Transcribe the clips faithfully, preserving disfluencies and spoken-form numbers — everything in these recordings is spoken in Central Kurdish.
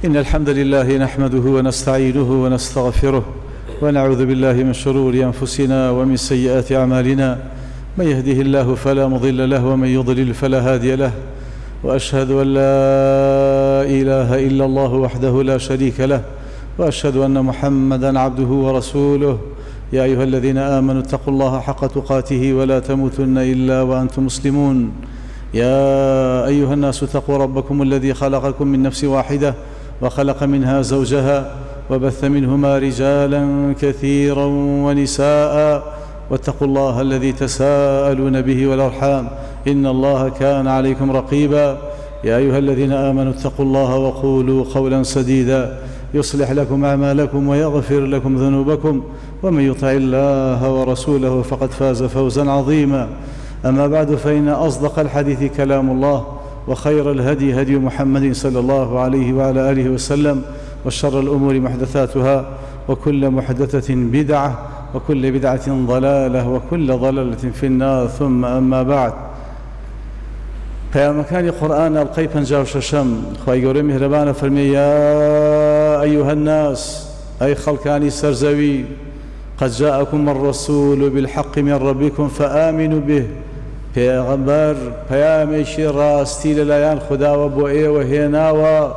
إن الحمد لله نحمده ونستعينه ونستغفره ونعوذ بالله من شرور أنفسنا ومن سيئات أعمالنا. من يهده الله فلا مضل له ومن يضلل فلا هادي له، وأشهد أن لا إله إلا الله وحده لا شريك له، وأشهد أن محمدًا عبده ورسوله. يا أيها الذين آمنوا اتقوا الله حق تقاته ولا تموتن إلا وأنتم مسلمون. يا أيها الناس اتقوا ربكم الذي خلقكم من نفس واحدة وخلق منها زوجها وبث منهما رجالا كثيرا ونساء، واتقوا الله الذي تساءلون به والأرحام إن الله كان عليكم رقيبا. يا أيها الذين آمنوا اتقوا الله وقولوا قولا سديدا يصلح لكم أعمالكم ويغفر لكم ذنوبكم، ومن يطع الله ورسوله فقد فاز فوزا عظيما. أما بعد، فإن أصدق الحديث كلام الله، وخير الهدي هدي محمد صلى الله عليه وعلى آله وسلم، وشر الأمور محدثاتها، وكل محدثة بدعة، وكل بدعة ضلالة، وكل ضلالة في النار. ثم أما بعد، پەیامەکانی قورآن ئەڵقەی پەنجا و شەشەم خوای گەورەی میهرەبانە فەرمێ: یا أيها الناس، ئەی خەڵکانی سەرزەوی، قد جاءكم الرسول بالحق من ربكم فآمنوا به. پێغەمبەر پەیامێکی ڕاستی لەلایەن خوداوە بۆ ئێوە هێناوە،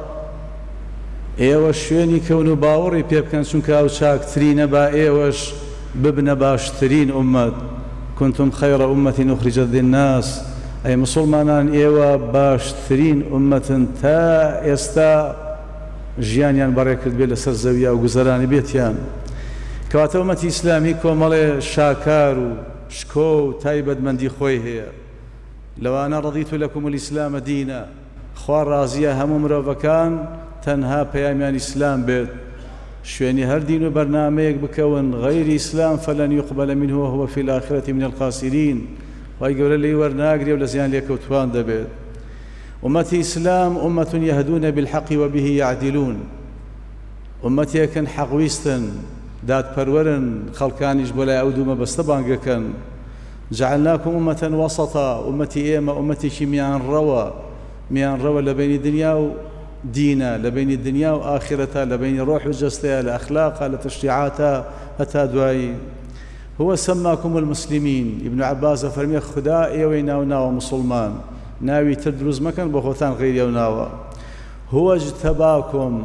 ئێوە شوێنی کەون و باوەڕی پێ بکەن، چونکە ئەو چاکترینە، با ئێوەش ببنە باشترین ئومەت. كنتم خير أمة أخرجت للناس. ئەی مسلمانان، ئێوە باشترین ئومەتن تا ئێستا ژیانیان بەڕێکرد بێت لەسەر زەویە و گوزەرانی بێتیان. کەواتە ئومەتی ئیسلامی کۆمەڵێ شاکار و شکۆ و تایبەتمەندی خۆی هەیە. لەوانە ڕەضیت لەکم الئیسلامە دینە، خوا ڕازیە هەموو مرۆڤەکان تەنها پەیامیان ئیسلام بێت. شوێنی هەر دین و بەرنامەیەک بکەون غەیری ئیسلام فەلەن یوقبەل منه وهو في الآخرة من الخاسرین. وای گەورە لێی وەرناگرێ و لە زیان لێکەوتوان دەبێت. ئومەتی ئیسلام ئومەة یهدون بالحق وبه يعدلون. ئومەتێکن حەقویستن، دادپەروەرن، خەڵکانیش بۆ لای ئەو دوو مەبەستە بانگەکەن. جعلناكم أمة وسطا. ئومەتی ئێمە ئومەتێکی میانڕەوە، میانڕەوە لە بینی دنیا و دینە، لە بینی دنیا و ئاخرەتە، لە بینی ڕۆح و جەستەیە، لە ئەخلاقە، لە تەشریعاتە، هەتا دوایی. هو سماكم المسلمين. ابن عباس فرمي خدا ئێوەی ناو ناوە مسلمان، ناوی تر دروست مەکەن بۆ خۆتان غەیری ئەو ناوە. هو اجتباكم.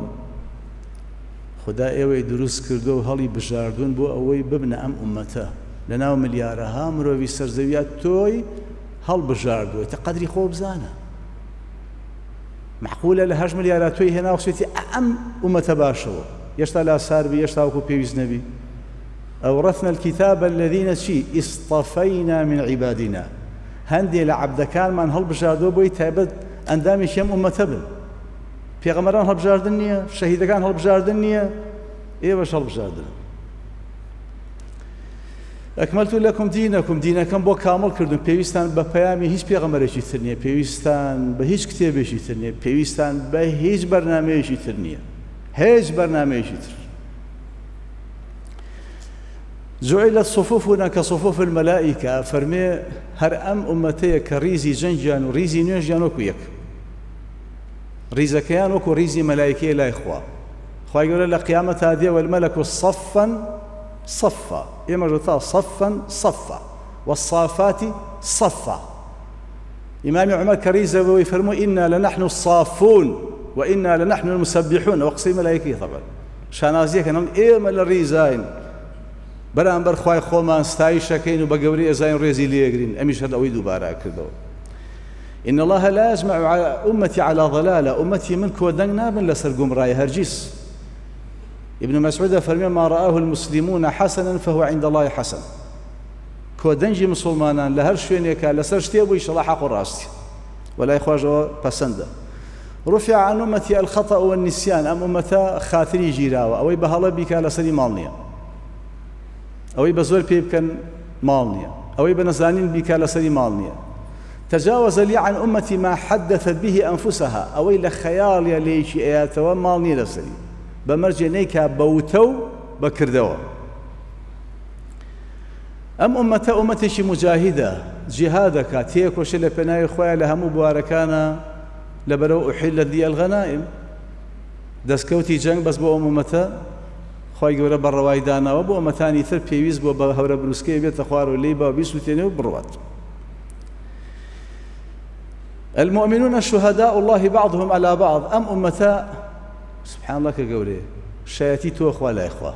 خدا ئێوەی دروست کردو و هەڵی بژاردون بۆ ئەوەی ببنە ئەم ئومەتە. لە ناو ملیارەها مرۆڤی سەرزەویە تۆی هەڵبژاردووە. تە قەدری خۆ بزانە. معقولە لە هەژ ملیارە تۆی هێنا وسێتی ئەم ئومەتە باشەوە، هێشتا لا ساربی، هێشتا وەکو پێویست نەبی. أورثنا الكتاب الذين شي اصطفينا من عبادنا. هندي لعبدكان من هەڵبژاردووە بۆی تایبەت ئەندامیشی ئەم ئومەتە بن. پێغەمبەران هەڵبژاردن نییە، شەهیدەکان هەڵبژاردن نییە، ئێوەش هەڵبژاردن. ئەکمەلت لەکم دینەکم. دینەکەم بۆ کامڵ کردم. پێویستان بە پەیامی هیچ پێغەمبەرێکی تر نییە، پێویستان بە هیچ کتێبێکی تر نییە، پێویستان بە هیچ بەرنامەیەکی تر نییە، هیچ بەرنامەیەکی تر. جعلت صفوفنا كصفوف الملائكة. فرمي هر أم أمتي كريزي جنجان وريزي نيجان وكو يك ريزكيان وكو ريزي ملائكي لا إخوة. خواهي يقول لقيامة هذه والملك صفا صفا، يمجتا صفا صفا، والصافات صفا. إمام عمر كريزة ويفرموا إنا لنحن الصافون وإنا لنحن المسبحون. وقصي ملائكي طبعا شانازيه كانوا إيما للريزاين بەرامبەر خوای خۆمان ستایشەکەین و بە گەورەی ئێزاین ڕێزی لێگرین. ئەمیش هەر ئەوەی دووبارە کردەوە. إن الله لا يجمع أمتي على ضلالة. أمتي من کۆدەنگ نابن لەسەر گومڕایی هەرگیز. ابن مسعود فەرمێ ما رآه المسلمون حسنا فهو عند الله حسن. کۆدەنگی مسلمانان لە هەر شوێنێکە لەسەر شتێ بوو ئینشەڵڵا حەق و ڕاستی، وەلای خواشەوە پەسەندە. رفع عن أمتي الخطأ والنسيان. ئەم ئومەتە خاتری گیراوە، ئەوەی بە هەڵە بیکا لەسەری ماڵ نییە، ئەوەی بە زۆر پێ بکەن ماڵ نییە، ئەوەی بە نەزانین بیکا لەسەری ماڵ نییە. تجاوز لي عن أمتي ما حدثت به أنفسها. ئەوەی لە خەیاڵیە لێیکی ئەیاتەوە ماڵ نییە لەسەری، بەمەرجێ نەیکا بەوتە و بەکردەوە. ئەم ئومەتە ئومەتێکی مجاهیدە، جیهادەکە، تێکۆشە لە پێناوی خۆیان لە هەموو بوارەکانە لەبەرەوە ئوحیلت لي الغەنائم. دەستکەوتی جەنگ بەس بۆ ئەم ئومەتە خی گەورە بەڕەوای داناوە بۆ ئەمەتانی تر پێویست بۆ بە هەورە بروسکەی بێتە خوار و لێی بە بیسووتێنێ و بڕوات. المؤمنون شهداء الله بعضهم على بعض. أم أمتا سبحان الله كقولي شايتي تو أخوة لا إخوة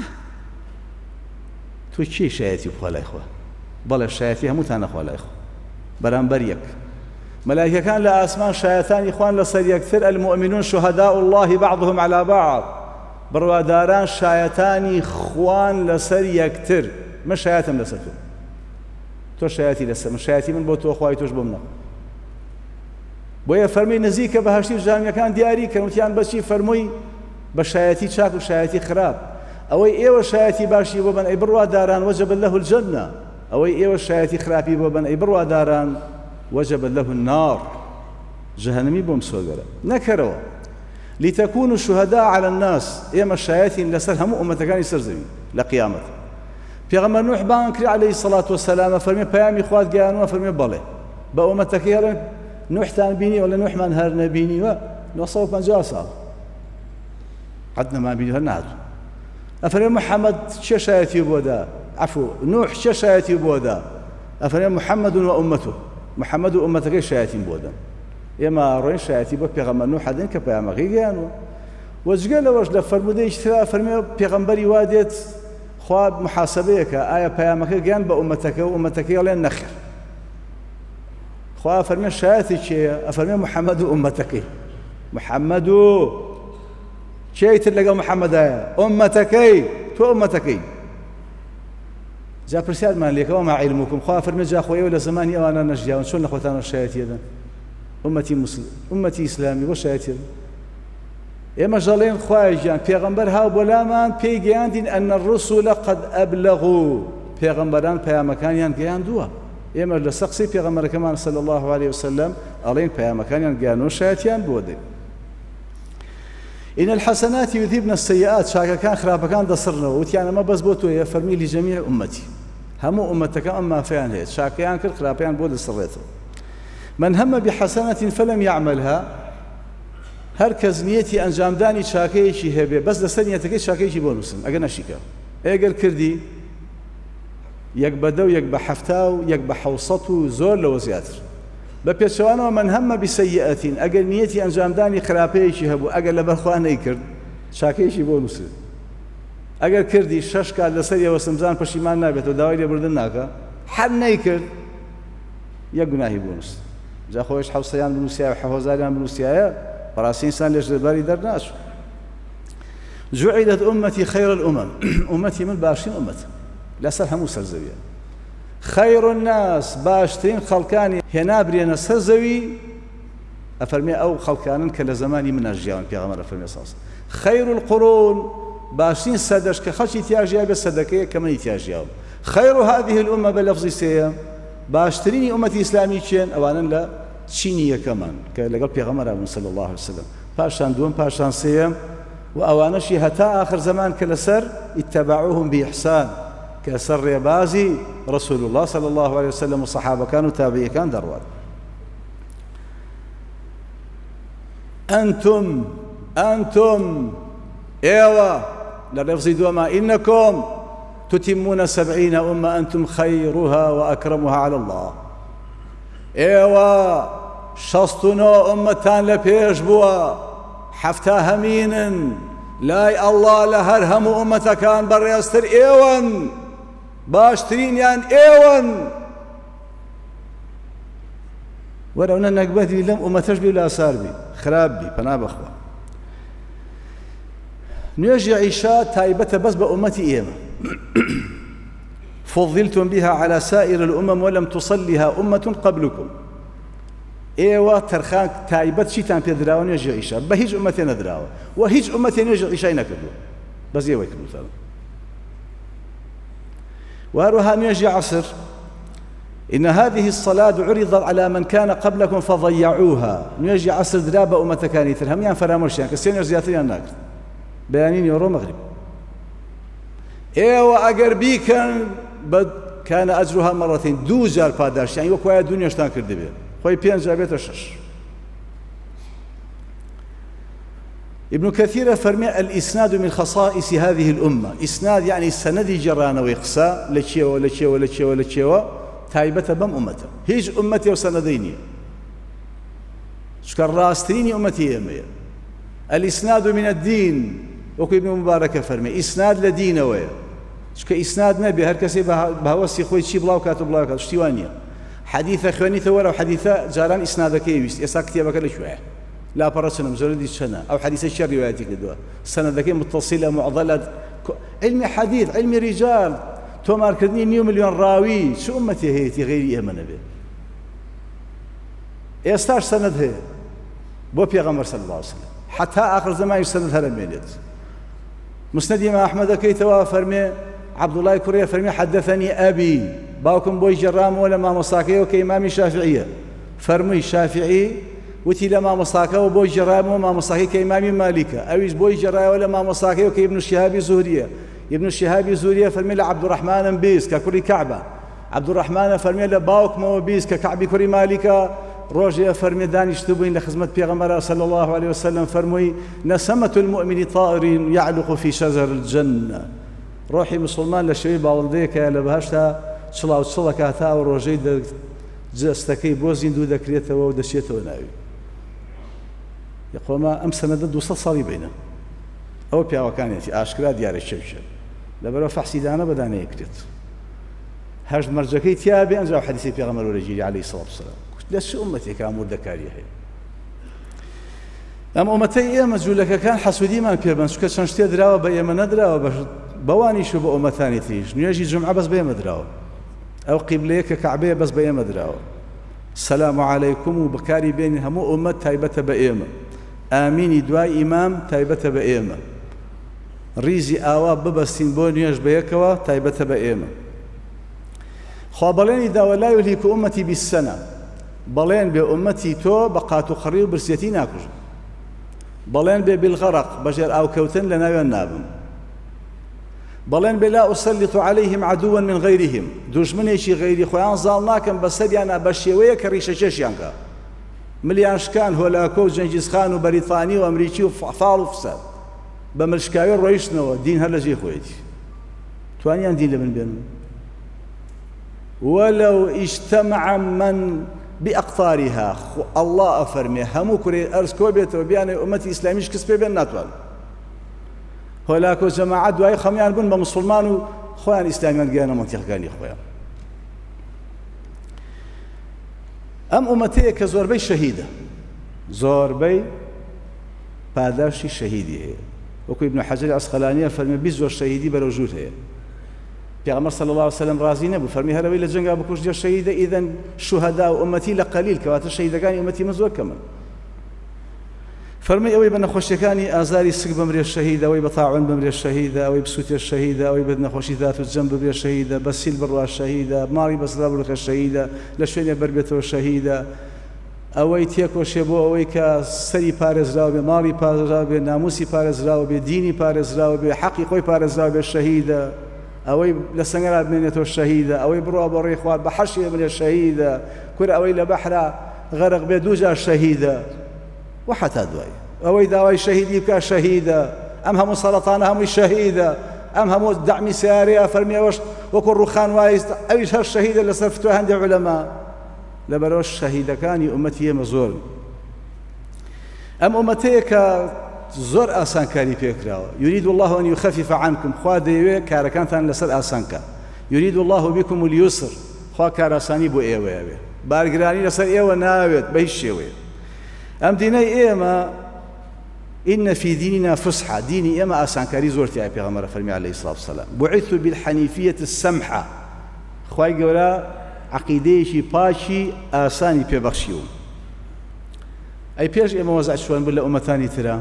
تو چی شایەتی بخوا لای خوا بەڵێ شایەتی هەمووتان نەخوا لای خوا بەرامبەر یەک مەلایکەکان لە ئاسمان شایەتانی خوان لەسەر یەکتر المؤمنون شهداء الله بعضهم على بعض بڕواداران شایەتانی خوان لەسەر یەکتر من شایەتم لەسەر تۆ تۆ شایەتی لەسەر من شایەتی من بۆ تۆ خوای تۆش بۆ منە بۆیە فەرمووی نزیکە بەهەشتی و جانیەکان دیاری کەن وتیان بەچی فەرمووی بە شایەتی چاک و شایەتی خراپ ئەوەی ئێوە شایەتی باشی بۆ بن ئەی بڕواداران وەجەبە لەه الجەنە ئەوەی ئێوە شایەتی خراپی بۆ بن ئەی بڕواداران وەجەبە لەه النار جەهەنەمی بۆم سۆگەرە نەکەرەوە لتكونوا شهداء على الناس ئێمە شایەتین لەسەر هەموو ئومەتەکانی سەرزەوی لە قیامەت پێغەمبەر نوح بان کرد عەلەیهی سەڵات وەسەلام فەرمێ پەیامی خوات گەیانووە فەرمێ بەڵێ بە ئومەتەکەی هەڵێن نوحتان بینیوە لە نوحمان هەر نەبینیوە نۆ سەد و پەنجا ساڵ قەت نەمان بینی هەر نهاتوو ئەفەرمێ محەممەد چێ شایەتی بۆ دا عەفو نوح چێ شایەتی بۆ دا ئەفەرمێ محەممەد و ئومەتو محەممەد و ئومەتەکەی شایەتیم بۆ دەن ئێمە ڕۆین شایەتی بۆ پێغەمبەر نوح دەین کە پەیامەکەی گەیانوە وەجگە لەوەش لە فەرمودەیەکی ترا فەرمێ پێغەمبەری وا دێت خوا محاسەبەیەکە ئایا پەیامەکە گەیان بە ئومەتەکە و ئومەتەکەی ئەڵێن نەخێر خوا فەرمێ شایەتی چێیە ئەفەرمێ محەممەد و ئومەتەکەی محەممەد و چێیتر لەگەڵ محەممەدایە ئومەتەکەی تۆ ئومەتەکەی جا پرسیارمان لێکەوە ما عیلمکم خوا فەرمێ جا خۆی ئێوە لە زمانی ئەوانە نەژیاون چۆن لە خۆتانە شایەتی دەن ئومەتی مسلم ئومەتی ئیسلامی بۆ شایەتی ئێمە ژەڵێن خوای گیان پێغەمبەر هاو بۆ لامان پێی گەیاندین ئەن الرسول قد ئەبلەغوا پێغەمبەران پەیامەکانیان گەیاندووە ئێمە لە سەقسی پێغەمبەرەکەمان صلی الله عليه وسلم ئەڵێن پەیامەکانیان گەیاندووە شایەتیان بۆ دێن إن الحسنات يذهبن السيئات شاككان خرابكان دصرنا وتيانا ما بس بوتو يا فرمي لجميع أمتي همو أمتك أما فيان هيت شاكيان كل خرابيان بود صريته من هم بحسنة فلم يعملها هركز نيتي أنجام داني شاكي شي هبه بس لسنيتك شاكي شي بونسن أجنا شيكا أجر كردي يك بدو يك بحفتاو يك بحوصتو زور لو زياتر بەپێچەوانەوە من هەممە بسەیئەتین ئەگەر نیەتی ئەنجامدانی خراپەیەکی هەبوو ئەگەر لە بەرخوا نەیکرد چاکەیەکی بۆ نووسێت ئەگەر کردی شەش کات لەسەریەوە سمزان پەشیمان نابێتەوە داوای لێبوردن ناکە هەر نەیکرد یەک گوناهی بۆ نووسێت جا خۆیش حەوسەیان بنووسیایە و حەوەزاریان بنووسیایە بەڕاستی ئینسان لێش لەبەری دەرناچوو جوعلت أمتي خير الأمم أمتي من باشين أمتي لەسەر هەموو سەرزەویە خير الناس باشترين خلقاني هنا برينا سرزوي أفرمي أو خلقانن كلا زماني من أجيان بيغمر أفرمي صاص خير القرون باشترين سدش كخلش يتياجيا بالصدقية كمان يتياجيا خير هذه الأمة بلفظ سيام باشترين أمة إسلامية كين أولا لا تشينية كمان كلا بيغمر صلى الله عليه وسلم باشان دوم باشان سيام وأوانا شي هتا آخر زمان كلا سر اتبعوهم بإحسان كسر بازي رسول الله صلى الله عليه وسلم والصحابة كانوا تابعين كان دروات أنتم أنتم إيوة للرفض دوما إنكم تتمون سبعين أمة أنتم خيرها وأكرمها على الله إيوة شصتنا أمتان لبيش بوا حفتا همين لا الله لهرهم أمتا كان بريستر إيوان باشترين يعني إيوان ولو أنك بدي لم أمتش بي ولا صار بي خراب بي فنا بخوا نيجي عيشا تايبة بس بأمتي إيما فضلتم بها على سائر الأمم ولم تصلها أمة قبلكم إيوا ترخان تايبة شيطان في دراوة نيجي عيشا بهيج أمتي ندراوة وهيج أمتي نيجي عيشا نكدو بس يوي كدو ثالث وهروها نيجي عصر إن هذه الصلاة عرضت على من كان قبلكم فضيعوها نيجي عصر درابة أمتكاني ترهم يان فرامرشيان كسين يرزياتريان ناكر بيانين يورو مغرب إيوا أقر بي كان بد كان أجرها مرتين دو جار بادرش يعني وكوايا دنيا شتان كردي بيه خوي بيان جابيت الشش ابن كثير فرمي الإسناد من خصائص هذه الأمة. إسناد يعني السند جرانا ويقصى لشيوة لشيوة لشيوة لشيوة تايبة بم أمته هيج أمتي وسنديني شكر راستريني أمتي يمي. الإسناد من الدين وكي ابن مبارك فرمي إسناد لدين ويا شكا إسناد نبي هر كسي بهوسي خوي شي بلاو كاتب بلاو كاتب شتيوانيا حديثة خواني ثورة وحديثة جاران إسنادك يويست يسا كتابك لشوية لا برسنا مزولدي السنة أو حديث الشر رواياتك دوا السنة ذكي متصلة معضلة علم حديث علم رجال تومار كردني نيو مليون راوي شو أمتي هيتي غيري أمن به يستاش سند هي بو بيغمبر صلى الله عليه وسلم حتى آخر زمان يسند هذا الميلاد. مسند إمام أحمد كيتوا فرمي عبد الله كوريا فرمي حدثني أبي باوكم بوي جرام ولا ما مصاكي وكإمام الشافعية فرمي شافعي وتي لما مصاكي وبوي جرام وما مصاكي كإمام مالكة أويش بوي جرام ولا ما مصاكي وكابن الشهاب زهرية ابن الشهاب زهرية فرمي لعبد الرحمن بيس ككوري كعبة عبد الرحمن فرمي لباوك مو بيس ككعبي كوري مالكة روجي فرمي دانشتبين لخدمة بيغمبر صلى الله عليه وسلم فرمي نسمة المؤمن طائر يعلق في شجر الجنة روحي مسلمان لشوي باولديك لبهشتا شلاو شلا كاتا وروجي جستكي بوزين دو ذكريته ودشيته وناوي يقول ما أمسنا ضد وصل صلي بينه أو بيا وكانيتي أشكرا ديار الشبشب لبرو فحسي دانا بدانا يكريت هاج مرجكي تيابي أنزعوا حديثي بيغمبر ورجيلي عليه الصلاة والسلام ليش أمتي كامور ذكارية هي أم أمتي إيه مجولك كان حسودي ما بيبان شو كان شتى دراوة بيما ندراوة بش بواني شو بأمتاني تيج نيجي جمعة بس بيما دراوة أو قبليك كعبية بس بيما دراوة السلام عليكم وبكاري بين همو أمت تايبة بيما آميني دواي إمام تايبة بيما ريزي آوا ببستين بو نيج بيكوا تايبة بيما خابلين إذا ولا يهلك أمتي بالسنة بلين بأمتي تو بقاتو خريو برسيتي ناكوج بلين بالغرق بجر أو كوتن لنا ينابم بلين بلا أسلط عليهم عدوا من غيرهم دوش من يشي غيري خوان ظالناكم بسدي أنا بشيوية كريشة يانكا مليان شكان هولاكو جنجيز خان وبريطاني وأمريكي وفعفال وفساد بملشكاوي رويشنوا دين هلا جي خويتي توانيان دين لمن بينهم ولو اجتمع من بأقطارها الله أفرمي همو كوري أرز كوبيت وبيان أمتي إسلاميش كسبي بين ناتوال هولاكو جماعة دواي خميان بن بمسلمان خوان إسلاميان جانا منطقة قاني خوان أم أمتي كزوربي شهيدة زوربي باداشي شهيدي هي وكو ابن حجر العسقلاني فرمي بيزور شهيدي بروجود هي پیغمبر صلى الله عليه وسلم رازي نبو فرمي هروي لجنگا بكوش ديال شهيدة إذن شهداء أمتي لقليل كوات الشهيدة أمتي مزور كمان فرمي أوي بنخوشكاني آزاري سق بمري الشهيدة أوي بطاعون بمري الشهيدة أوي بسوتي الشهيدة أوي بدنخوشي ذات الجنب بمري الشهيدة بسيل بروا الشهيدة ماري بسرابلك الشهيدة لشويني بربيته الشهيدة أوي تيكو شبو أوي كسري بارز راوبي ماري بارز راوبي ناموسي بارز راوبي ديني بارز راوبي حقي خوي بارز راوبي الشهيدة أوي لسنجرا بنيته الشهيدة أوي بروا بري خوار بحشي من الشهيدة كل أوي لبحر غرق بدوجة الشهيدة وحتى دواي أوي دواي شهيدي بكا شهيدة أم هم سرطان هم الشهيدة أم هم دعم سياري فرمي وش وكل رخان وايز أويش هالشهيدة اللي صرفتوها عند علماء لبروش شهيدة كان أمتي مزول أم أمتي ك زور آسان كاري بيكراو يريد الله أن يخفف عنكم خوا ديوي كاركانتان لسر آسانكا يريد الله بكم اليسر خوا كاراساني بو إيوه إيوه بارقراني لسر إيوه ناويت بهشيوه أم ديني إيما إن في ديننا فسحة ديني إيما آسان كاري زورتي أي بيغمرة فرمي عليه الصلاة والسلام بعثت بالحنيفية السمحة خواهي قولا عقيديشي باشي آساني بيبخشيو أي بيش إيما وزع شوان بلا أمتاني ترى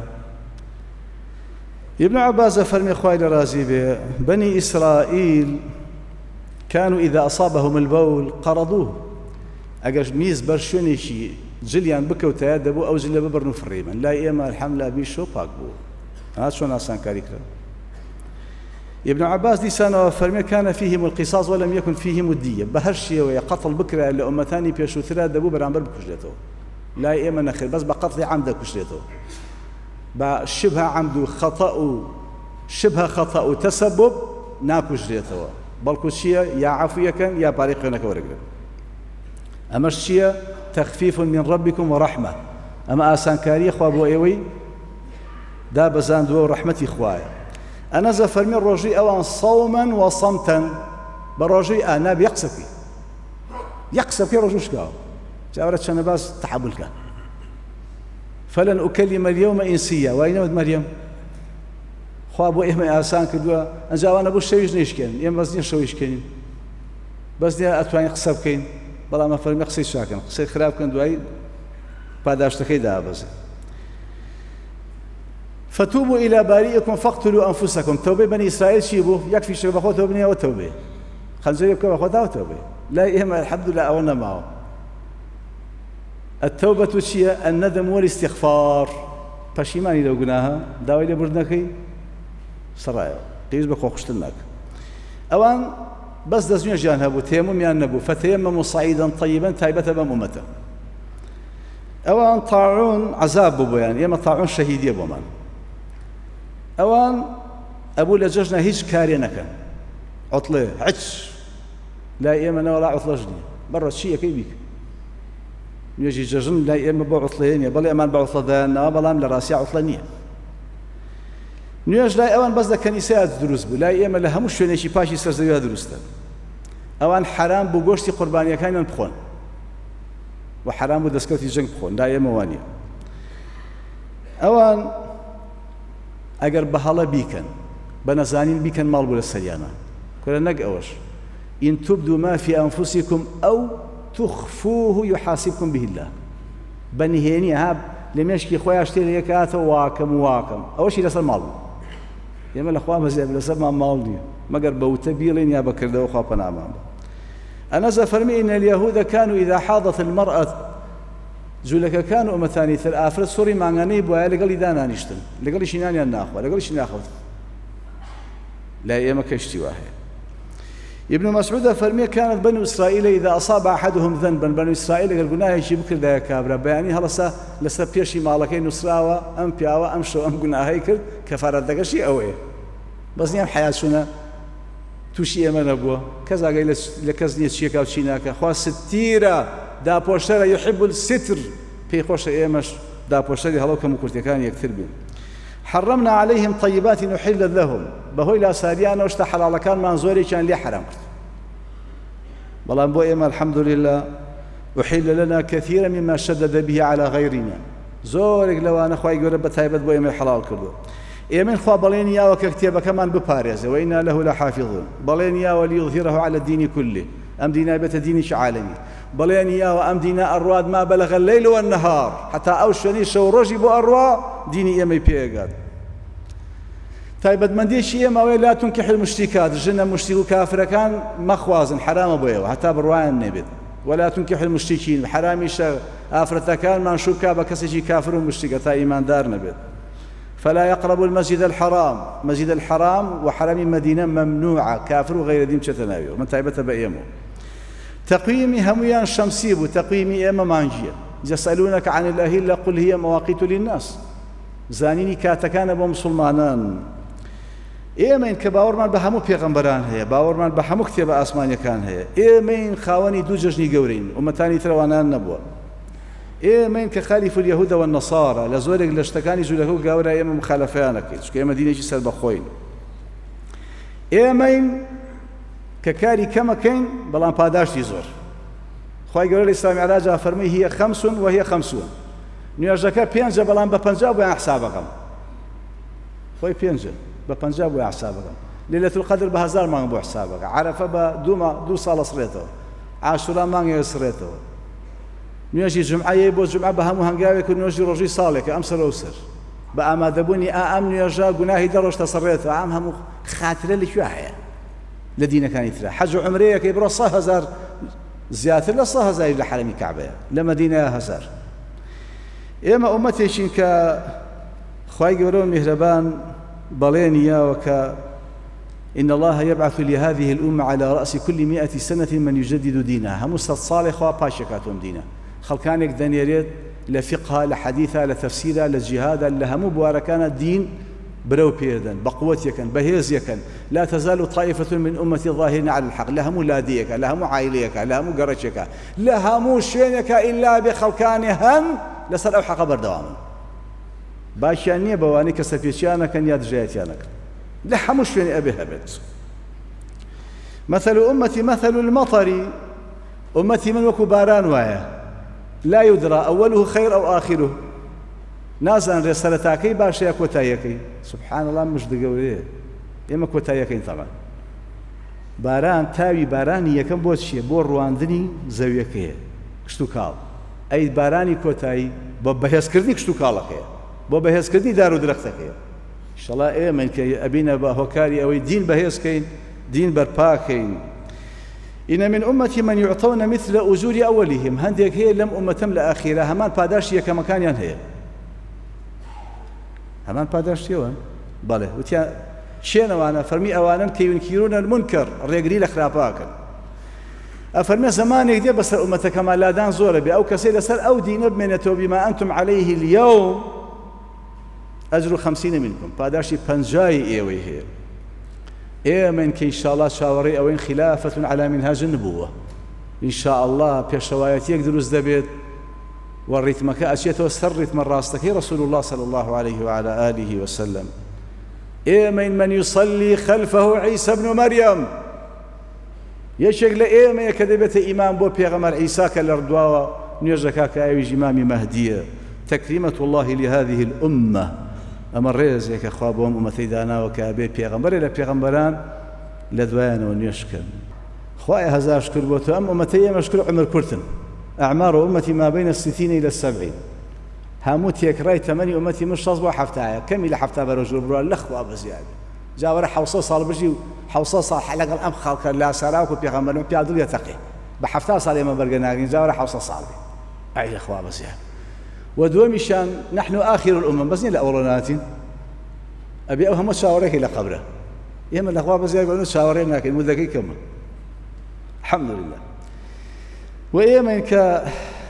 ابن عباس فرمي خوالي رازي به بني إسرائيل كانوا إذا أصابهم البول قرضوه أجر ميز برشوني شي جليان بكوا تيادبوا أو جليا ببرنوا في الريمان لا إيما الحملة بيشو باقبوا هذا شون آسان كاريكرا ابن عباس دي سنة فرمي كان فيهم القصاص ولم يكن فيهم الدية بهرشي ويقتل بكرة اللي أمتاني بيشو ثلاث دبوا برامبر بكشلته لا إيما نخير بس بقتل عمدا كشلته بشبه عمد خطأ شبه خطأ تسبب ناكوجريتوا بەڵکو چییە یا عەفویەکەن یا پارەی خوێنەکە وەرەگرن ئەمەش چییە تەخفیف من ربکم وەڕەحمە ئەمە ئاسانکاریە خوا بۆ ئێوەی دابەزاندووە و ڕەحمەتی خوایە ئەنەزە فەرمی ڕۆژەی ئەوان سەومەن وەسەمتەن بە ڕۆژەی ئانا بە یەک قسەکەی یەک قسەکەی ڕۆژوو شکاوە جاوەرە چەندە باس تەحەمولکە فەلەن ئوکەلیمە اليەومە ئینسیە وای نەوت مەریەم خوا بۆ ئێمە ئاسان کردووە ئەنجاوانە بۆ شەویش نەیشکێن ئێمە بەس نییە شەویشکەین بەس نییە ئەتوانین قسە بکەین بەڵام فەرمی قسەی چاکەن قسەی خراپ بکەن دوای پاداشتەکەی دابەزێ فتوبوا إلى بارئكم فاقتلوا أنفسكم توبة بني إسرائيل شي بو يكفي شيء بخوة توبة وتوبة خنزير يبكى بخوة توبة لا إما الحمد لله أولنا معه التوبة شيء الندم والاستغفار پشیمانی لەو گوناهە داوای لێبوردنەکەی سەڕایەوە قیز بە خۆخشتنناک ئەوان بەس دەستنوێژیان هەبوو تێممیان نەبوو فەتەیەمەموا صەعیدەن طەیبەن تایبەتە بەم ئومەتە ئەوان تاعون عەزاب بوو بۆیان ئێمە تاعون شەهیدیە بۆمان ئەوان ئەبوو لە جەژنە هیچ کارێ نەکەن عوتڵێ هیچ لای ئێمە نەوەڵا عوتڵەش نییە بەڕە چی یەکەی بیکە نوێژی جەژن لای ئێمە بۆ عوتڵەیە نییە بەڵێ ئەمان بە عوتڵەدایانەوە بەڵام لە ڕاستی عوتڵە نییە نوێژ لای ئەوان بەس لە کەنیسەیە دروست بوو لای ئێمە لە هەموو شوێنێکی پاشی سەرزەویە دروستە ئەوان حرام بوو گۆشتی قوربانیەکانیان بخۆن و حرام بوو دەستکەوتی جەنگ بخۆن لای ئێمە وانە ئەوان ئەگەر بەهەڵە بیکەن بە نەزانین بیکەن ماڵ بوو لە سەریانە کورە نەک ئەوەش ئین تبدوا ما في أنفسكم أو تخفوه يحاسبكم به الله بنهێنی ها لە مێشکی خۆیان شتێ لە یەکاتەوە واکەم واکەم ئەوەشی لەسەر ماڵ بوو ئێمە لەخوا بەزێ لەسەرمان ماڵ نییە مەگەر بەوتە بیڵێن یا بەکردەوە خوا پەنامان بە ئەنەزە فەرمی ئین اليهود كانوا إذا حاضت المرأة جوولەکەکان و ئەمەتانی تر ئافرەت سۆڕی مانگانەی بۆیە لەگەڵی دانانیشتن لەگەڵیشی نانیان ناخوا لەگەڵیشی ناخەوت لای ئێمە کەشتی وا هەیە ابن مسعود فرمي كانت بنو إسرائيل إذا أصاب أحدهم ذنبا بنو إسرائيل قال قلنا هيك بكر لا كابرا بياني هلا سا لسا بيشي مالكي نسراوا أم بياوا أم شو أم قلنا هيك كفارة دقشي أو إيه بس نيم حياتنا توشي أمان أبوه كذا قال لكذا نيتشيك أو شيناك خوا ستيرة دا بوشترا يحب الستر في خوش إيمش دا بوشترا هلا كم كرت كان يكثر بين حرمنا عليهم طيبات نحل لهم بهوي لا ساريانا وشتا حلال كان منزوري كان لي حرام بلان بو إما الحمد لله أحل لنا كثيرا مما شدد به على غيرنا زورك لو أنا خواهي قرب بتايبت بو إما الحلال كردو إيمن خوا بلينيا وككتيبة كمان بباريز وإنا له لحافظون بلينيا وليظهره على الدين كله أم دينا بيت دينش عالمي بلينيا وأم دينا أرواد ما بلغ الليل والنهار حتى أوشني شورجي بو أرواد ديني إما يبيقات تايبت من ديش إما ولا تنكح المشركات جنة مشرك كافر كان مخوازن حرام أبوه حتى برواية النبي ولا تنكح المشركين حرامي شا آفرتا كان منشوكا بكسجي كافر ومشركة تا إيمان دار نبي فلا يقرب المسجد الحرام مسجد الحرام وحرم مدينة ممنوعة كافر وغير دين تتناوي من تايبت بأيمو تقويمي هميان شمسي وتقويمي إما مانجية يسألونك عن الأهلة قل هي مواقيت للناس زانيني كاتكان بمسلمانان ئێمەین کە باوەڕمان بە هەموو پێغەمبەران هەیە باوەڕمان بە هەموو کتێبە ئاسمانیەکان هەیە ئێمەین خاوەنی دوو جەژنی گەورەین ئومەتانی ترەوانان نەبووە ئێمەین کە خالیف اليهود والنصارى لە زۆرێک لە شتەکانی جوولەکە و گاورە ئێمە مخالەفەیان دەکەین چونکە ئێمە دینێکی سەربەخۆین ئێمەین کە کاری کەمەکەین بەڵام پاداشتی زۆر خوای گەورە لە ئیسلامی عەراجا فەرمووی هي خەمس وهي خەمسون نوێژەکە پێنجە بەڵام بە پەنجا بۆیان حسابەکەم خۆی پێنجە بپنجاب بۆ حسابەکەم ليلة القدر بە هەزار مانگ بۆ حسابەکە عەرەفە بە دوو ساڵە سڕێتەوە عاشورا مانگێک سڕێتەوە نوێژی جومعەیە بۆ جومعە بە هەموو هەنگاوێک و نوێژی ڕۆژی ساڵێکە ئەم سەر و سەر بە ئامادەبوونی ئا ئەم نوێژە گوناهی دە ڕۆژ تەسەڕێتەوە ئەم هەموو خاترە لەکوێ هەیە لە دینەکانی ترە حەج و عومرەیەکەی بڕۆ سە هەزار زیاتر لە سە هەزاری لە حەرەمی کەعبەیە لە مەدینەیە هەزار ئێمە ئومەتێکین کە خوای گەورە و میهرەبان بلينيا وكا إن الله يبعث لهذه الأمة على رأس كل مئة سنة من يجدد دينها هم صالح وباشكاتهم دينا خلقانك دنيريت لفقها لحديثها لتفسيرها لجهادها لهم بواركان الدين برو بيردن بقوتيكن بهيزيكن لا تزال طائفة من أمتي ظاهرين على الحق لهم لاديك لهم عائليك لهم قرشك لهم شينك إلا بخلقانهن لسر أو حق بردواما باشانية بواني كسفيشيانك ياد جايتيانك لهم شين أبي هبت مثل أمتي مثل المطر أمتي من وكو باران وايا لا يدرى أوله خير أو آخره نازان رسالتاكي باشا كوتايكي سبحان الله مش دقوريه إما كوتايكي طبعا باران تاوي باراني يكم بوشي بور رواندني زويكي كشتو كال أي باراني كوتاي بو بهز كردني كشتو كالكي بو بهز كردني دارو درختكي إن شاء الله إيه من كي أبينا بهوكاري أو دين بهز كين دين برباكين إن من أمتي من يعطون مثل أجور أولهم هنديك هي لم أمتم لآخرها همان باداش يكا مكان هي همان باداش يوان بله وتيا شين وانا فرمي أوانا كي ينكرون المنكر الرجلي لخراباكن أفرمي زمانك دي بس أمة كما لا دان زور بي أو كسيل سر أو دين بمنته بما أنتم عليه اليوم أجر خمسين منكم باداشي بنجاي إيوي هي إيه من كي إن شاء الله شاوري أو إن خلافة على منهاج النبوة إن شاء الله بيشوايتي يقدروا الزبيت والريتمك أشيته سر ريتم الراستك رسول الله صلى الله عليه وعلى آله وسلم إيه من من يصلي خلفه عيسى بن مريم يشغل إيه من كذبة إمام بو بيغمر عيسى كالردوا نيجكا كايوج إمام مهدية تكريمة الله لهذه الأمة أما الرئيس يك أخوابهم أمتي دانا وكابي بيغمبر إلى بيغمبران لدوان ونيشكن خوايا هذا أشكر بوتو أم أمتي مشكر عمر كرتن أعمار أمتي ما بين الستين إلى السبعين هاموت يكراي ثمانية أمتي مش تصبح حفتايا كم إلى حفتا برجل بروا الأخوة بزيادة جا ورا حوصة صار بجي حوصة صار حلقة الأم خالك لا سراك وبيغمبرون بيعدل يتقي بحفتا صار ما برجناقين جا ورا حوصة صار أي أخوة بزيادة ودومشان نحن آخر الأمم بس نلا أولاناتين أبي أوهم مشاورك إلى قبره يوم الأخوة بس يقولون شاورين لكن مذكي كمان الحمد لله وإيمك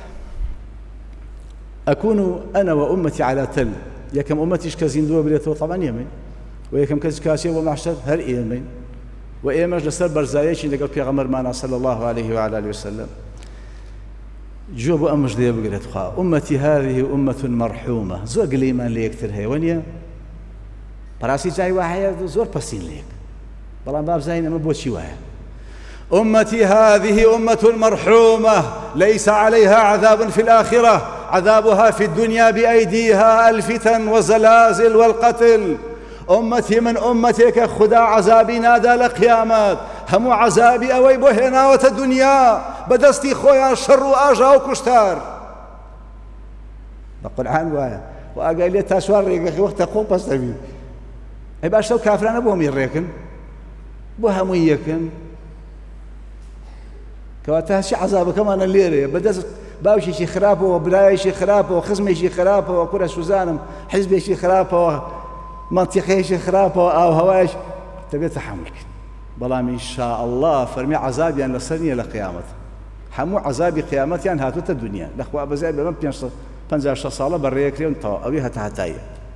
أكون أنا وأمتي على تل يكم أمتي شكازين دوا بليتو طبعا يمين ويكم كزكاسي ومعشر هر إيمين وإيمك لسر برزايش اللي قال بيغمر معنا صلى الله عليه وعلى آله وسلم جواب أمش دي بقرأت خا أمتي هذه أمة مرحومة زور قليمان ليك ترهي ونيا براسي جاي واحد زور بسين ليك بلان باب زين ما بوشي واحد أمتي هذه أمة مرحومة ليس عليها عذاب في الآخرة عذابها في الدنيا بأيديها الفتن والزلازل والقتل أمتي من أمتك خدا عذابي نادى لقيامات هم عذابي أوي بهنا وتدنيا بدستي خويا شر وآجا وكشتار بقول عن وايا وأقال لي تاشوار ريقك وقت قوم بس تبي أي باشتو كافران أبوهم يريكن بوهم يكن كواتها شي عذابك كمان الليري بدست باوشي شي خرابه وبلاي شي خرابه وخزمي شي خرابه وكل سوزانم حزبي شي خرابه منطقي شي خرابه أو هواش تبي تحملك بلام إن شاء الله فرمي عذاب يعني لسنية لقيامة حمو عذاب قيامة يعني هاتوت الدنيا الأخوة بزاي بمن بينش بنزاش صالة بريكريون طا أبيها تحتاي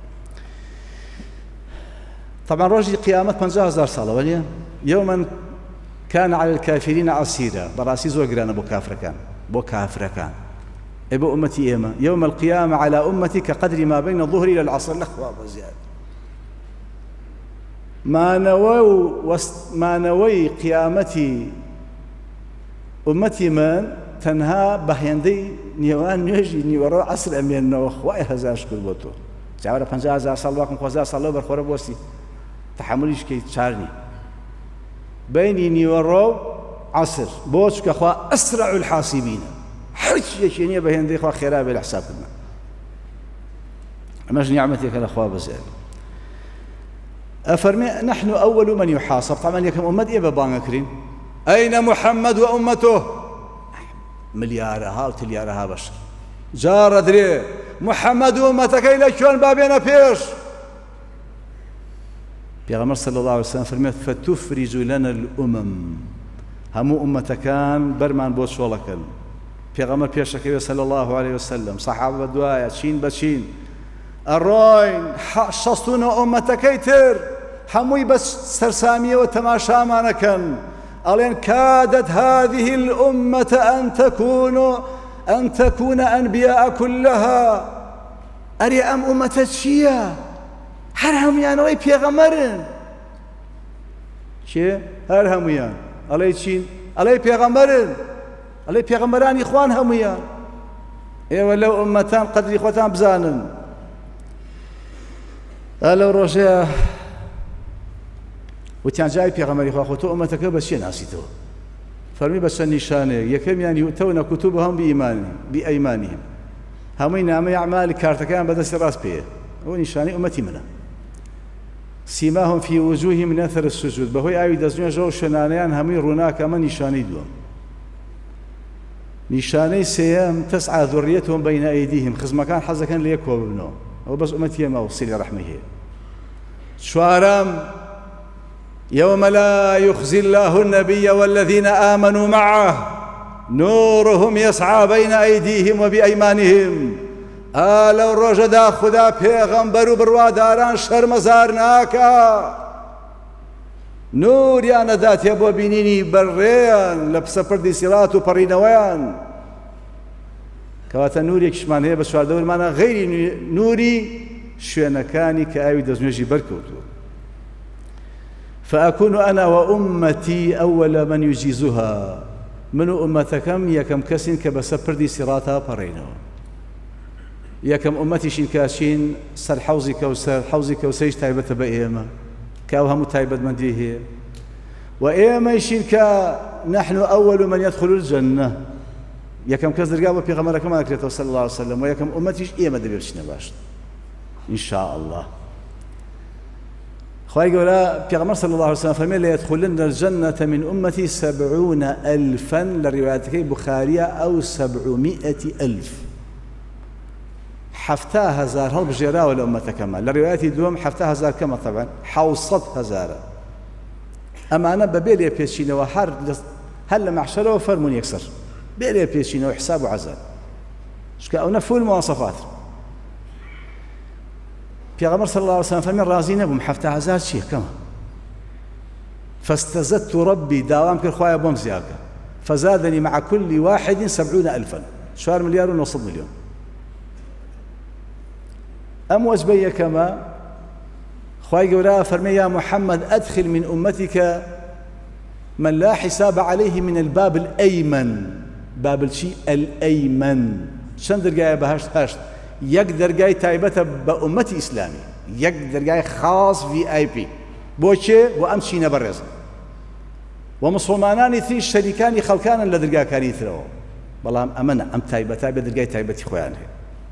طبعا رجل قيامة بنزاش زار صالة وليا يوما كان على الكافرين عسيرا براسي زوجران أبو كافر كان أبو كافر كان أبو أمتي إيما يوم القيامة على أمتي كقدر ما بين الظهر إلى العصر الأخوة بزياد ما نووا وست ما نوي قيامتي أمتي من تنها بهيندي نيوان يجي نيورو عصر أمين نوخ وأي هزاش كل بوتو جاورا بنجا هزار صلواكم خوزا صلوا برخورة بوسي تحمليش كي تشارني بيني نيورو عصر بوش كخوا أسرع الحاسبين حرش يشيني بهيندي خوا خيرا بالحساب كنا أماش نعمتك الأخوة بزيادة أفرمي نحن أول من يحاسب طبعا يكم أمة إيه ببانكرين أين محمد وأمته مليارها وتليارها بشر جار أدري محمد وأمتك إلى شون بابينا بيش بيغمر صلى الله عليه وسلم فرمي فتفرج لنا الأمم همو أمتكان برمان بوش ولكن پێغەمبەر پێشەکەوێ صلی الله عليه وسلم سەحابە دوایە چین بە چین ئەڕۆین شەستونە ئومەتەکەی تر هەمووی بە سەرسامیەوە تەماشامانەکەن ئەڵێن کادت هذه الأمة أن تكون أن تكون أنبياء كلها ئەرێ ئەم ئومەتە چییە؟ هەر هەمویانەوەی پێغەمبەرن. چێ؟ هەر هەمویان ئەڵێ چین؟ ئەڵێ پێغەمبەرن، ئەڵێ پێغەمبەرانی خوان هەمویان. ئێوە لەو ئومەتان قەدری خۆتان بزانن. لەو ڕۆژەیە وتیان جای پێغەمبەری خوا خۆ تۆ ئومەتەکە بە چیە ناسیتەوە؟ فەرمی بە چەند نیشانەیەک. یەکەمیان یؤتەونە کتوبەهەم بئەیمانیهم، هەمووی نامەی ئەعمالی کارتەکەیان بەدەستی ڕاست پێیە. ئەوە نیشانەی ئومەتی منە. سیماهم فی وجوههم من أثر السجود، بەهۆی ئاوی دەستنوێژە و شوێنانەیان هەمووی ڕووناکە. ئەمە نیشانەی دووەم. نیشانەی سێیەم تەسعى ذريتهم بين أيديهم، خزمەکان حەزەکەن لە یەکەوە ببنەوە. ئەوە بەس ئومەتی ئێمە و سیلی ڕەحمەی هەیە. چوارەم يوم لا يخزي الله النبي والذين آمنوا معه نورهم يسعى بين أيديهم وبأيمانهم. لەو ڕۆژەدا خوددا پێغەمبەر و بڕواداران شەرمەزار ناکە، نوریان نەداتێ بۆ بینینی بەڕێیان لە پسەپردی سیرات و پەڕینەوەیان. کەواتە نورێکیشمان هەیە بە چواردەورمانە غەیری نوری شوێنەکانی کە ئاوی دەستنوێژی بەرکەوتووە. فأكون أنا وأمتي أول من يجيزها، من أمتكم يكم كسين كبس پردی سیراتها پەڕینەوە. یەکەم ئومەتیشین کاشین سەر حەوزی کەوسەر، حەوزی کەوسەریش تایبەتە بە ئێمە کە ئەو هەموو تایبەتمەندی هەیە. و ئێمەیشین کە نحن أول من يدخل الجنة، یەکەم کەس دەرگا بە پێغەمبەرەکەمان دەکرێتەوە صلی الله عليه وسلم، و یەکەم ئومەتیش ئێمە دەبێت بچینە باش إن شاء الله. خواهی گەورە پێغەمبەر صلی الله عليه وسلم فەرمێ ليدخلن الجنة من أمتي سبعون ألفا، لە ڕیوایەتەکەی بوخاریە ئەو سەبعمائة ألف، حەفتا هەزار هەڵبژێراوە لە ئومەتەکەمان. لە ڕیوایەتی دووەم حەفتا هەزار کەمە طبعا حەوسەد هەزارە. ئەمانە بەبێ لێ پێچینەوە هەر هەر لە مەحشەرەوە فەرمون یەکسەر بێ لێ پێچینەوە حساب و عەزاب، چونکە ئەوە فول مواصفات. پێغەمبەر صلی الله عليه وسلم فەرمی ڕازی نەبووم حەفتا هەزار چییە کەمە. فاستزدت ربي، داوام کرد خوایە بۆم زیادکە. فزادني مع كل واحد سبعون ألفا، چوار ملیار و نۆ سەد ملیۆن. ئەم وەجبەی یەکەمە خوای گەورە فەرمێ یا محەممەد ئەدخل من أمتك من لا حساب عليه من الباب الأيمن. بابل چی؟ الأيمن. چەند دەرگایە بەهەشت؟ هەشت. یەک دەرگای تایبەتە بە ئومەتی ئیسلامی، یەک دەرگای خاص ڤی ئای پی. بۆ چێ؟ بۆ ئەم چینە بەڕێز. و مسلمانانی تریش شەریکانی خەڵکانن لە دەرگاکانی ترەوە، بەڵام ئەمەنە ئەم تایبەتە بە دەرگای تایبەتی خۆیان هەیە.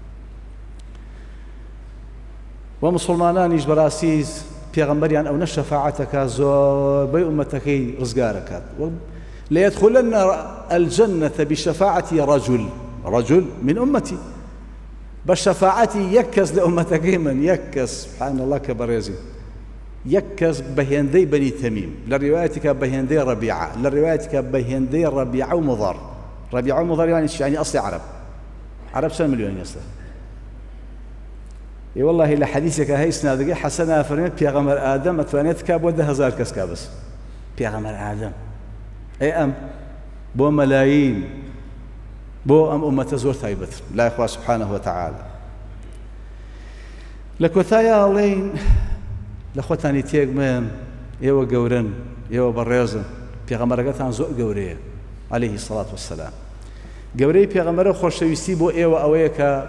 و مسلمانانیش بەڕاستی پێغەمبەریان ئەو نە شەفاعەتەکە زۆربەی ئومەتەکەی ڕزگارەکات. ليدخلن الجنة بشفاعة رجل، رجل من أمتي، بشفاعتي يكس لأمتكي من يكس سبحان الله كبريزي يكس بهندي بني تميم، لروايتك بهندي ربيعة، لروايتك بهندي ربيعة ومضر. ربيعة ومضر يعني يعني أصلي عرب، عرب شن مليون يصل. اي والله لحديثك هاي سنادقي حسنا فرمت بيغمر آدم أتوانيت كاب وده هزار كس كابس بيغمر آدم. اي أم بو ملايين بو أم أمة زور ثايبت لا إخوة سبحانه وتعالى. لكوثايا لين لخوتاني تيق من يو قورن يو بريزن بيغمر قطعا زور قوريه عليه الصلاة والسلام. قوري بيغمر خوشويستي بو ايو اويكا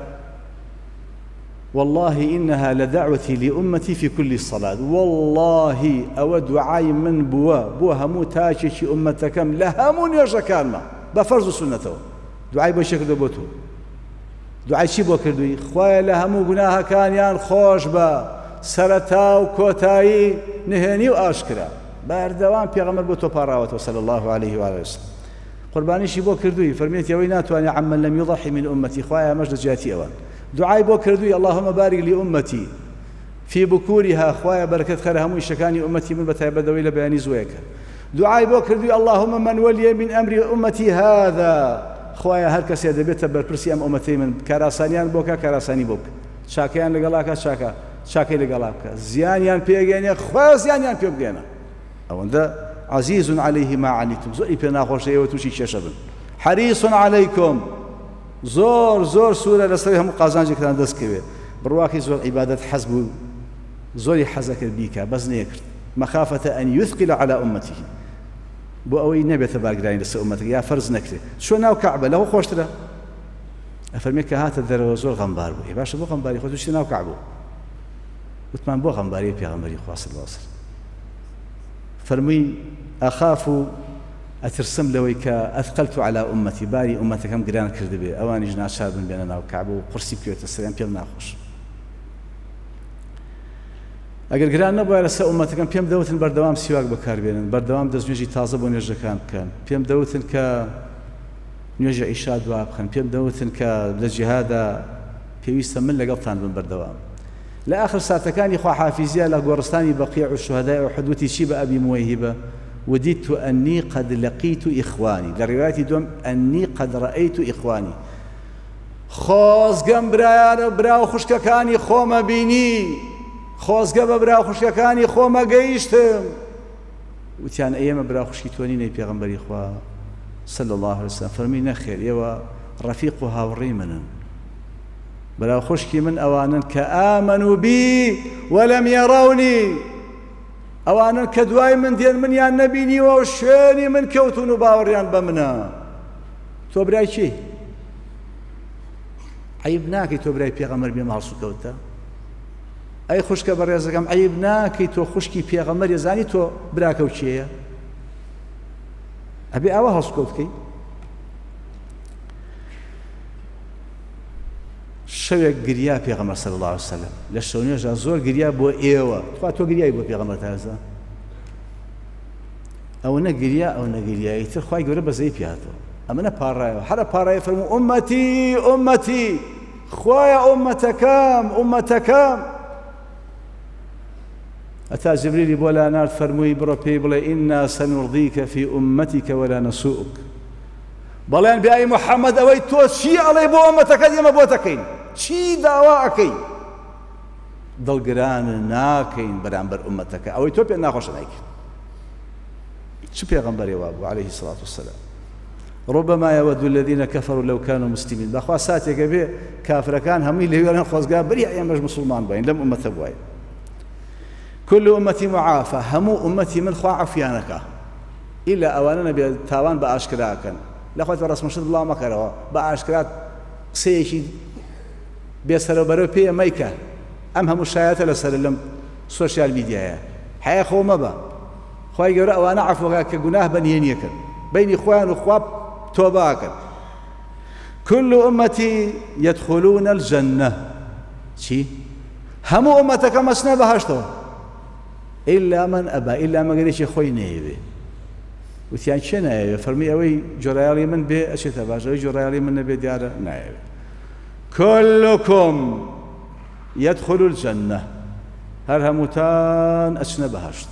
والله إنها لدعوتي لأمتي في كل الصلاة. والله أو دعاء من بوا بوا همو تاشي أمتكم لهمون يرجكان ما بفرض سنته دعاء بشكل دبوتو دعاء شي بو كردوي خويا لهمو غناها كان يان خوش با سرتا وكوتاي نهني واشكرا باردوان بيغمر بوتو باراوته صلى الله عليه وآله وسلم قرباني شي بو كردوي فرميت يا ويناتو أنا عمن لم يضحي من أمتي خويا مجد جاتي أوان دعاء بو كردوي اللهم بارك لأمتي في بكورها خوايا بركة خير همو شكاني أمتي من بتاي بدوي لبياني زويك. دعاء بو كردوي اللهم من ولي من أمر أمتي هذا خوایە هەر کەسێ دەبێتە بەرپرسی ئەم ئومەتەی من کاراسانیان بۆکە کاراسانی بۆ بکە چاکەیان لەگەڵاکە چاکە چاکەی لەگەڵا بکە زیانیان پێگەێنێ خوا زیانیان پێ بگێنە ئەوەندە عزیز عەلەیه ما عنیتم زۆری پێ ناخۆشەیەوە تووشی کێشە بن حەریص عەلەیکم زۆر زۆر سوورە لەسەر هەموو قازانجێکتان دەستکەوێ بڕواکەی زۆر عیبادەت حەز بوو زۆری حەزەکرد بیکە بەس نەیەکرد مەخافەتە ئەن یوثقل عەلی ئومەتیه بۆ ئەوەی نەبێتە بارگرانی لەسەر ئومەتەکە یا فەرز نەکرێت چۆ ناو کەعبە لەوە خۆشترە ئەفەرمێ کە هاتە دەرەوە زۆر غەمبار بوو ێ باشە بۆ غەمباری خۆت تووشی ناو کەعبە وتمان بۆ غەمباری پێغەمبەری خوا صلی الله علیه وسلم فەرمووی ئەخاف ئەترسم لەوەی کە ئەثقەلت عەلی ئومەتی باری ئومەتەکەم گران کردبێ ئەوانیش ناچار بن بێنە ناو کەعبە و قورسی بکەوێتە سەریان پێم ناخۆش ئەگەر گران نەبووە لەسەر ئومەتەکەم پێم دەوتن بەردەوام سیواک بەکاربێنن بەردەوام دەستنوێژی تازە بۆ نوێژەکان بکەن پێم دەوتن کە نوێژی عیشا دوا بخەن پێم دەوتن کە لە جیهادا پێویستە من لەگەڵتان بن بەردەوام لە ئاخر ساتەکانی خواحافیزیە لە گۆڕستانی بەقیع و شوهەدای ئوحود وتی چی بە ئەبی موەیهبە وددت أني قد لقيت إخواني لرواية دوم أني قد رأيت إخواني خۆزگەم برایانە براو خوشکەکانی خۆمە بینی خۆزگە بە براو خوشکەکانی خۆمە گەیشتم وتیان ئێمە براو خوشکی تۆ نینەی پێغەمبەری خوا صلی الله عليه وسلم فەرمی نەخێر ئێوە ڕەفیق و هاوڕێی منن براو خوشکی من ئەوانن کە ئامنوا بی وەلەم یەڕەونی ئەوانن کە دوای من دێن منیان نەبینیوە و شوێنی من کەوتون و باوەڕیان بە منە تۆ برای چی عیب ناکەی تۆ برای پێغەمبەر بێ ماڵ سوکەوتە ئەی خوشکە بەڕێزەکەم عیب ناکەی تۆ خوشکی پێغەمبەری زانی تۆ براکە و چێیە ئەبێ ئاوا هەڵسوکەوت بکەی شەوێک گریا پێغەمبەر صلی الله علیه وسلم لە شەو نوێژە زۆر گریا بۆ ئێوە خوا تۆ گریایی بۆ پێغەمبەر تازە ئەو نەگریا ئەو نەگریایی تر خوای گەورە بەزەی پێهاتەوە ئەمە پاڕایەوە هەرە پاڕایە فەرموو ئومەتی ئومەتی خوایە ئومەتەکەم ئومەتەکەم ئەتا جبریلی بۆ لا نارد فەرمووی بڕۆ پێی بڵێ ئینا سەنوڕدیکە فی ئومەتیکە وەلا نەسوؤک بەڵێن بێ ئەی موحەممەد ئەوەی تۆ چی ئەڵێ بۆ ئومەتەکەت ئێمە بۆ دەکەین چی داوا ئەەکەی دڵگرانە ناکەین بەرامبەر ئومەتەکە ئەوەی تۆ پێ ناخۆشە نایکەین چ پێغەمبەرێ وا بوو عليه الصلاة والسلام ربما يود الذين كفروا لو كانوا مسلمين بەخوا ساتێکە بێ کافرەکان هەمووی لەوێران خۆزگا بری ئێمەش مسلمان بین لەم ئومەتە بووین كل أمتي معافى همو أمتي من خوا عفيانك إلا أواننا بتاوان بأشكراكن لأخوات الرسم شد الله مكره بأشكرات سيشي بيسروا بروبيا ميكا أم هم الشايات لسلم سوشيال ميديا حياة خو مبا خواي يقول أوانا عفوا كجناه بنينيك بين إخوان وإخواب توباكن كل أمتي يدخلون الجنة شي همو أمتك مسنا بهشتو إلا من أبى إلا ما قريش خوي نيبي وتيان شو نايبي فرمي أوي جرالي من بي أشيت باش أوي جرالي من بي ديار نايبي كلكم يدخل الجنة هر هموتان أشنا بهشت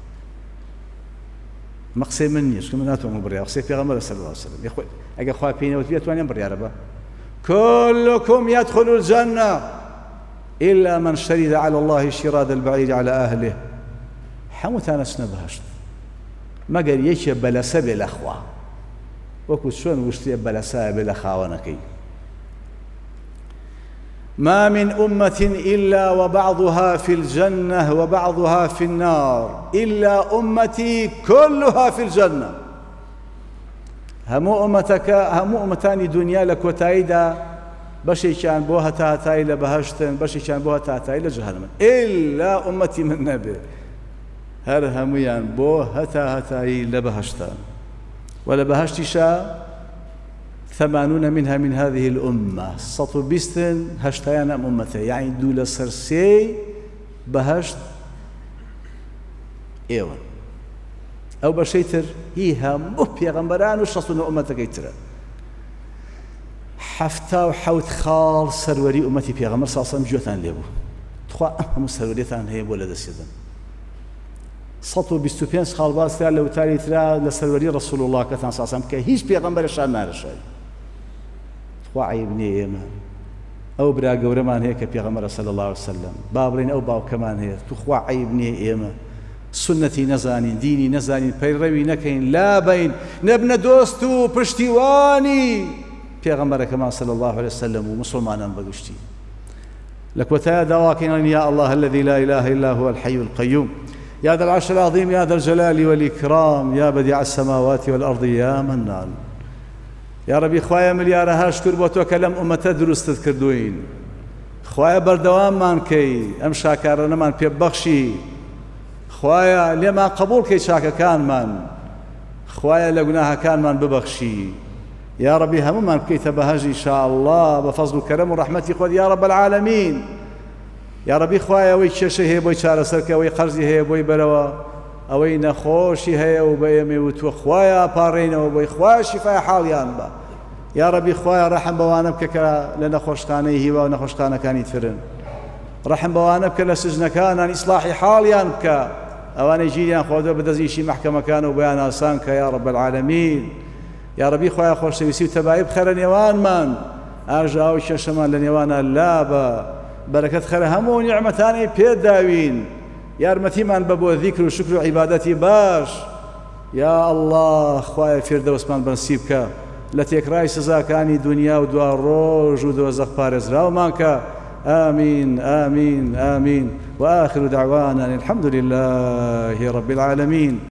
مقصي مني شكون مناتو مبريا مقصي في غمر صلى الله عليه وسلم يا خوي أجا خوي بينا وتبيت وين بريا ربا كلكم يدخل الجنة إلا من شرد على الله شراد البعيد على أهله حموتان أشنا بهشت ما قال يشي بلسا بالأخوة وكو شون وشتي بلسا بالأخوانكي ما من أمة إلا وبعضها في الجنة وبعضها في النار إلا أمتي كلها في الجنة همو أمتك همو أمتان دنيا لك وتايدا بشي كان بوها تاتاي لبهشتن بشي كان بوها تاتاي لجهنم إلا أمتي من نبي هر هميان بوها تاتاي لبهشتن ولبهشتشا ثمانون منها من هذه الأمة سطو بيستن هشتيان أمتي يعني دولة سرسي بهشت إيوان أو بشيتر هيها مبيا غنبران وشطون أمتك يترى حفتا وحوت خال سروري أمتي بيغمر صلى الله عليه وسلم جوتان ليبو تخوا أهم سروريتان هي بولد السيدان سطو بيستوبينس خال باس لو تالي ترى لسروري رسول الله كتان صلى الله عليه وسلم كهيش بيغمبر شان نار الشاي خوا عیبنیە ئێمە ئەو برا گەورەمان هەیە کە پێغەمبەرە صلی الله علیه وسلم با بڵێن ئەو باوکەمان هەیە تو خوا عیبنیە ئێمە سنەتی نەزانین دینی نەزانین پەیڕەوی نەکەین لابین نەبنە دۆست و پشتیوانی پێغەمبەرەکەمان صلی الله علیه وسلم و مسلمانان بەگشتی لە کۆتایە داواکەین یا الله الذي لا إله إلا هو الحي القيوم يا ذا العرش العظيم يا ذا الجلال والإكرام يا بديع السماوات والأرض يا منان يا ربي خوايا مليارها شكر بۆ تۆ کە لەم ئومەتە دروستت کردوین خوايا بەردەواممان کەی ئەم شاکارانەمان پێبەخشی خوايا لێمان قبول کەی چاکەکانمان خوايا لە گوناهەکانمان ببەخشی يا ربي هەموومان بکەیتە بەهەژ إن شاء الله بفضل وكرم ورحمتي خۆت يا رب العالمين يا ربي خوايا ئەوەی کێشەی هەیە بۆی چارەسەرکە ئەوەی قەرزی هەیە بۆی بەرەوە ئەوەی نەخۆشی هەیە و بە ئێمە وتووە خوايا پاڕێنەوە بۆی خوايا شیفای حاڵیان بە يا ربي خوايا ڕەحم بەوانە بکە کە لە نەخۆشخانەی هیوا و نەخۆشخانەکانی ترن ڕەحم بەوانە بکە لە سژنەکانان ئیسلاحی حاڵیان بکە ئەوانەی گیریان خۆدە بەدەستیشی مەحکەمەکان و بەیان ئاسان کە يا رب العالمين يا ربي خوايا خۆشەویستی و تەبایی بخەرە نێوانمان ئاژا و کێشەمان لە نێوانە لابە بەرەکەت خەرە هەموو نیعمەتانی پێداوین یارمەتیمان بە بۆ ذیکر و شکر و عیبادەتی باش یا الله خوايا فێردەوسمان بەنسیب بکە لە تێکڕای سزاکانی دنیا و دوا ڕۆژ و دۆزەخ پارێزراومان کە آمين آمين آمين وآخر دعوانا الحمد لله رب العالمين.